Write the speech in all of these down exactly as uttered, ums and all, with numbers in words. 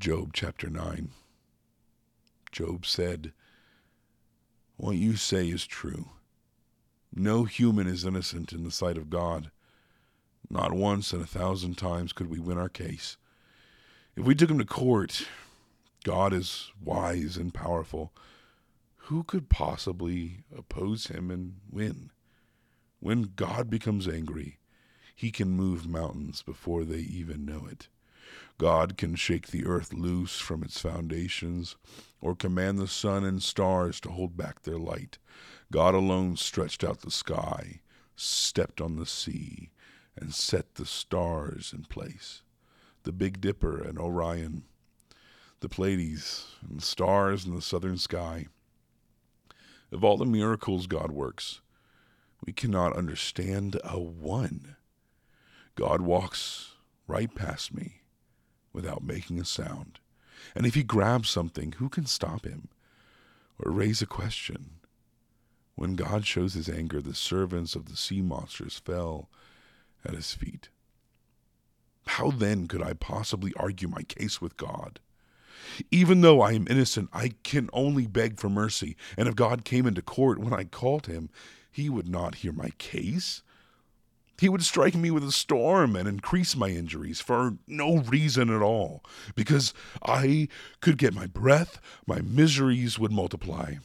Job chapter nine. Job said, "What you say is true. No human is innocent in the sight of God. Not once in a thousand times could we win our case. If we took him to court, God is wise and powerful. Who could possibly oppose him and win? When God becomes angry, he can move mountains before they even know it. God can shake the earth loose from its foundations, or command the sun and stars to hold back their light. God alone stretched out the sky, stepped on the sea, and set the stars in place. The Big Dipper and Orion, the Pleiades, and the stars in the southern sky. Of all the miracles God works, we cannot understand a one. God walks right past me without making a sound. And if he grabs something, who can stop him or raise a question? When God shows his anger, the servants of the sea monsters fell at his feet. How then could I possibly argue my case with God? Even though I am innocent, I can only beg for mercy. And if God came into court when I called him, he would not hear my case. He would strike me with a storm and increase my injuries for no reason at all. Because I could get my breath, my miseries would multiply.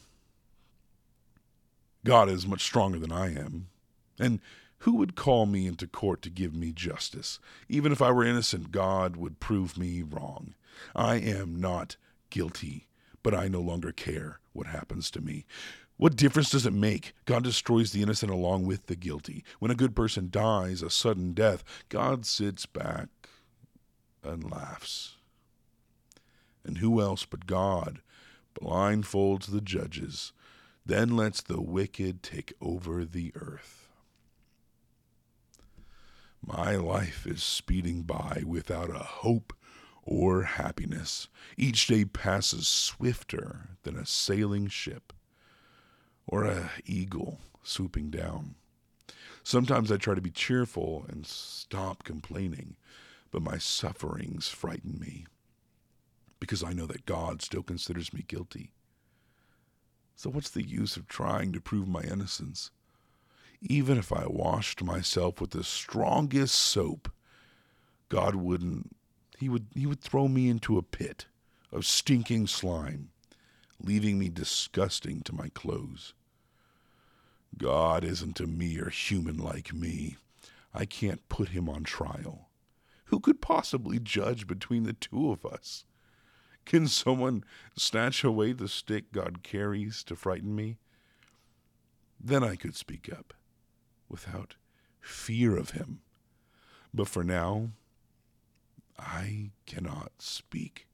God is much stronger than I am. And who would call me into court to give me justice? Even if I were innocent, God would prove me wrong. I am not guilty, but I no longer care what happens to me. What difference does it make? God destroys the innocent along with the guilty. When a good person dies a sudden death, God sits back and laughs. And who else but God blindfolds the judges, then lets the wicked take over the earth? My life is speeding by without a hope or happiness. Each day passes swifter than a sailing ship or a eagle swooping down. Sometimes I try to be cheerful and stop complaining, but my sufferings frighten me because I know that God still considers me guilty. So what's the use of trying to prove my innocence? Even if I washed myself with the strongest soap, God wouldn't, he would, he would throw me into a pit of stinking slime, leaving me disgusting to my clothes. God isn't a mere human like me. I can't put him on trial. Who could possibly judge between the two of us? Can someone snatch away the stick God carries to frighten me? Then I could speak up without fear of him. But for now, I cannot speak.